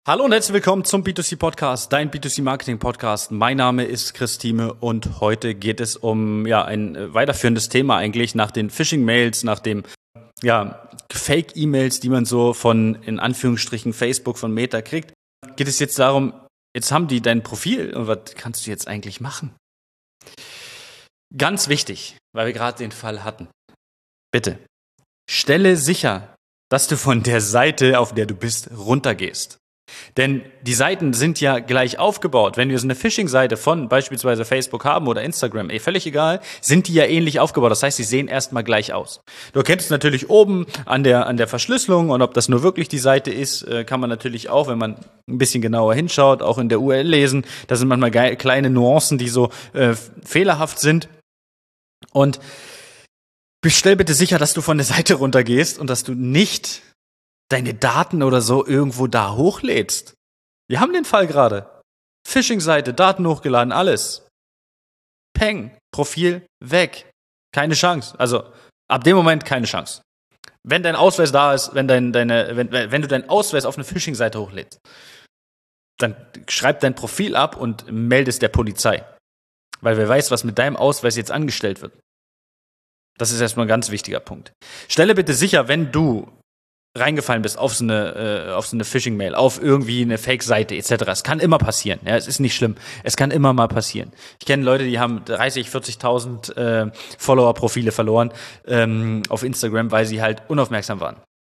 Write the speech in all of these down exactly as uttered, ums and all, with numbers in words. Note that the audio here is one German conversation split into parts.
Hallo und herzlich willkommen zum B zwei C Podcast, dein B zwei C Marketing Podcast. Mein Name ist Christine und heute geht es um ja ein äh, weiterführendes Thema eigentlich nach den Phishing-Mails, nach dem ja Fake-E-Mails, die man so von in Anführungsstrichen Facebook von Meta kriegt. Geht es jetzt darum, jetzt haben die dein Profil und was kannst du jetzt eigentlich machen? Ganz wichtig, weil wir gerade den Fall hatten. Bitte, stelle sicher, dass du von der Seite, auf der du bist, runtergehst. Denn die Seiten sind ja gleich aufgebaut. Wenn wir so eine Phishing-Seite von beispielsweise Facebook haben oder Instagram, eh völlig egal, sind die ja ähnlich aufgebaut. Das heißt, sie sehen erstmal gleich aus. Du erkennst es natürlich oben an der, an der Verschlüsselung und ob das nur wirklich die Seite ist, kann man natürlich auch, wenn man ein bisschen genauer hinschaut, auch in der U R L lesen. Da sind manchmal geil, kleine Nuancen, die so äh, fehlerhaft sind. Und stell bitte sicher, dass du von der Seite runtergehst und dass du nicht deine Daten oder so irgendwo da hochlädst. Wir haben den Fall gerade. Phishing-Seite, Daten hochgeladen, alles. Peng, Profil weg. Keine Chance. Also ab dem Moment keine Chance. Wenn dein Ausweis da ist, wenn, dein, deine, wenn, wenn du deinen Ausweis auf eine Phishing-Seite hochlädst, dann schreib dein Profil ab und melde es der Polizei. Weil wer weiß, was mit deinem Ausweis jetzt angestellt wird. Das ist erstmal ein ganz wichtiger Punkt. Stelle bitte sicher, wenn du reingefallen bist auf so eine, äh, auf so eine Phishing-Mail, auf irgendwie eine Fake-Seite et cetera. Es kann immer passieren. Ja, es ist nicht schlimm. Es kann immer mal passieren. Ich kenne Leute, die haben dreißig, vierzigtausend äh, Follower-Profile verloren ähm, auf Instagram, weil sie halt unaufmerksam waren.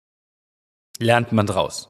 Lernt man draus.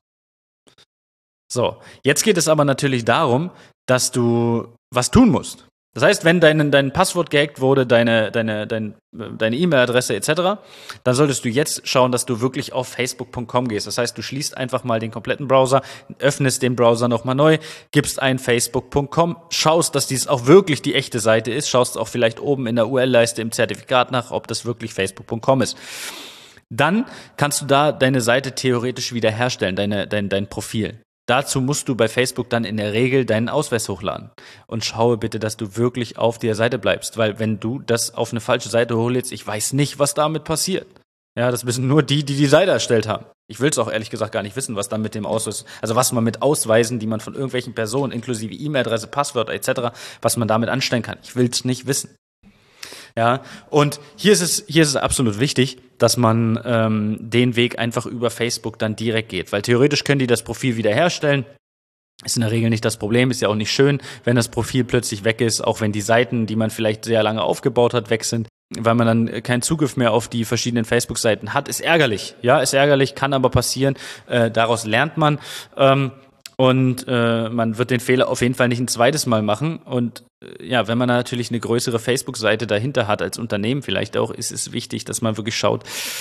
So, jetzt geht es aber natürlich darum, dass du was tun musst. Das heißt, wenn dein, dein Passwort gehackt wurde, deine, deine, dein, deine E-Mail-Adresse et cetera, dann solltest du jetzt schauen, dass du wirklich auf facebook punkt com gehst. Das heißt, du schließt einfach mal den kompletten Browser, öffnest den Browser nochmal neu, gibst ein facebook punkt com, schaust, dass dies auch wirklich die echte Seite ist, schaust auch vielleicht oben in der U R L-Leiste im Zertifikat nach, ob das wirklich facebook punkt com ist. Dann kannst du da deine Seite theoretisch wiederherstellen, deine, dein, dein Profil. Dazu musst du bei Facebook dann in der Regel deinen Ausweis hochladen. Und schaue bitte, dass du wirklich auf der Seite bleibst. Weil wenn du das auf eine falsche Seite hochlädst, ich weiß nicht, was damit passiert. Ja, das wissen nur die, die die Seite erstellt haben. Ich will es auch ehrlich gesagt gar nicht wissen, was dann mit dem Ausweis, also was man mit Ausweisen, die man von irgendwelchen Personen, inklusive E-Mail-Adresse, Passwörter et cetera, was man damit anstellen kann. Ich will es nicht wissen. Ja, und hier ist es, hier ist es absolut wichtig, dass man ähm, den Weg einfach über Facebook dann direkt geht, weil theoretisch können die das Profil wiederherstellen. Ist in der Regel nicht das Problem, ist ja auch nicht schön, wenn das Profil plötzlich weg ist, auch wenn die Seiten, die man vielleicht sehr lange aufgebaut hat, weg sind, weil man dann keinen Zugriff mehr auf die verschiedenen Facebook-Seiten hat. Ist ärgerlich, ja, ist ärgerlich, kann aber passieren. Äh, daraus lernt man. Ähm, Und äh, man wird den Fehler auf jeden Fall nicht ein zweites Mal machen. Und äh, ja, wenn man natürlich eine größere Facebook-Seite dahinter hat, als Unternehmen vielleicht auch, ist es wichtig, dass man wirklich schaut,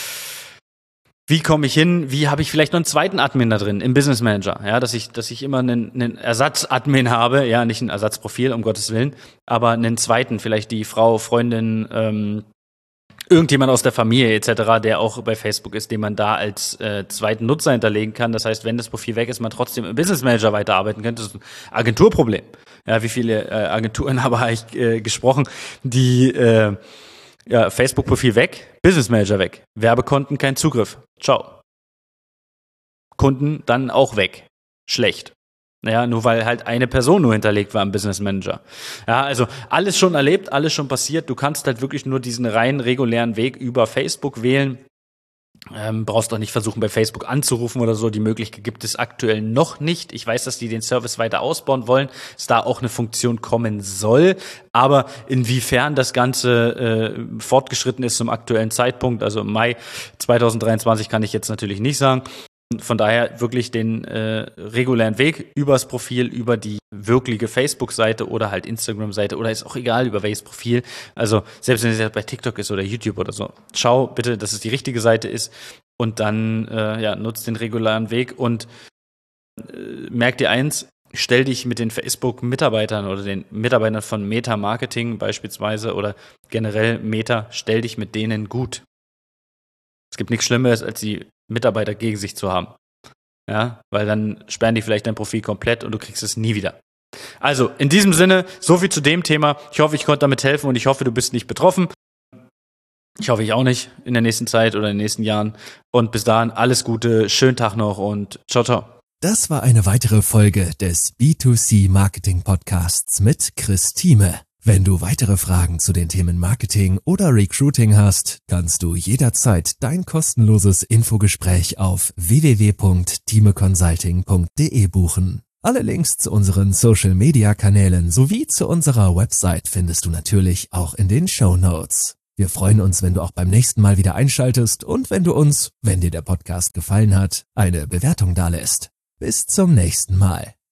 wie komme ich hin, wie habe ich vielleicht noch einen zweiten Admin da drin im Business Manager, ja, dass ich, dass ich immer einen, einen Ersatz-Admin habe, ja, nicht ein Ersatzprofil, um Gottes Willen, aber einen zweiten, vielleicht die Frau, Freundin, ähm, irgendjemand aus der Familie et cetera, der auch bei Facebook ist, den man da als äh, zweiten Nutzer hinterlegen kann. Das heißt, wenn das Profil weg ist, man trotzdem im Business Manager weiterarbeiten könnte. Das ist ein Agenturproblem. Ja, wie viele äh, Agenturen habe ich äh, gesprochen, die äh, ja, Facebook-Profil weg, Business Manager weg, Werbekonten kein Zugriff. Ciao. Kunden dann auch weg. Schlecht. Naja, nur weil halt eine Person nur hinterlegt war im Business Manager. Ja, also alles schon erlebt, alles schon passiert. Du kannst halt wirklich nur diesen rein regulären Weg über Facebook wählen. Ähm, brauchst doch nicht versuchen, bei Facebook anzurufen oder so. Die Möglichkeit gibt es aktuell noch nicht. Ich weiß, dass die den Service weiter ausbauen wollen, dass da auch eine Funktion kommen soll. Aber inwiefern das Ganze äh, fortgeschritten ist zum aktuellen Zeitpunkt, also im Mai zwanzig dreiundzwanzig, kann ich jetzt natürlich nicht sagen. Von daher wirklich den äh, regulären Weg übers Profil, über die wirkliche Facebook-Seite oder halt Instagram-Seite oder ist auch egal, über welches Profil. Also selbst wenn es jetzt bei TikTok ist oder YouTube oder so. Schau bitte, dass es die richtige Seite ist und dann äh, ja, nutzt den regulären Weg und äh, merk dir eins, stell dich mit den Facebook-Mitarbeitern oder den Mitarbeitern von Meta Marketing beispielsweise oder generell Meta, stell dich mit denen gut. Es gibt nichts Schlimmeres, als die Mitarbeiter gegen sich zu haben. Ja, weil dann sperren die vielleicht dein Profil komplett und du kriegst es nie wieder. Also, in diesem Sinne, so viel zu dem Thema. Ich hoffe, ich konnte damit helfen und ich hoffe, du bist nicht betroffen. Ich hoffe, ich auch nicht in der nächsten Zeit oder in den nächsten Jahren. Und bis dahin alles Gute, schönen Tag noch und ciao, ciao. Das war eine weitere Folge des B zwei C Marketing Podcasts mit Chris Thieme. Wenn du weitere Fragen zu den Themen Marketing oder Recruiting hast, kannst du jederzeit dein kostenloses Infogespräch auf w w w punkt thieme consulting punkt d e buchen. Alle Links zu unseren Social-Media-Kanälen sowie zu unserer Website findest du natürlich auch in den Shownotes. Wir freuen uns, wenn du auch beim nächsten Mal wieder einschaltest und wenn du uns, wenn dir der Podcast gefallen hat, eine Bewertung dalässt. Bis zum nächsten Mal.